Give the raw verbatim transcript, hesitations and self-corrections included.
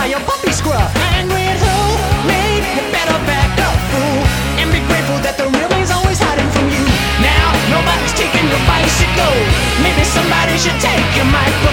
by your puppy scrub. Angry at who? Me? You better back up, fool, and be grateful that the real me's always hiding from you. Now nobody's taking your bicycle. Maybe somebody should take your microphone.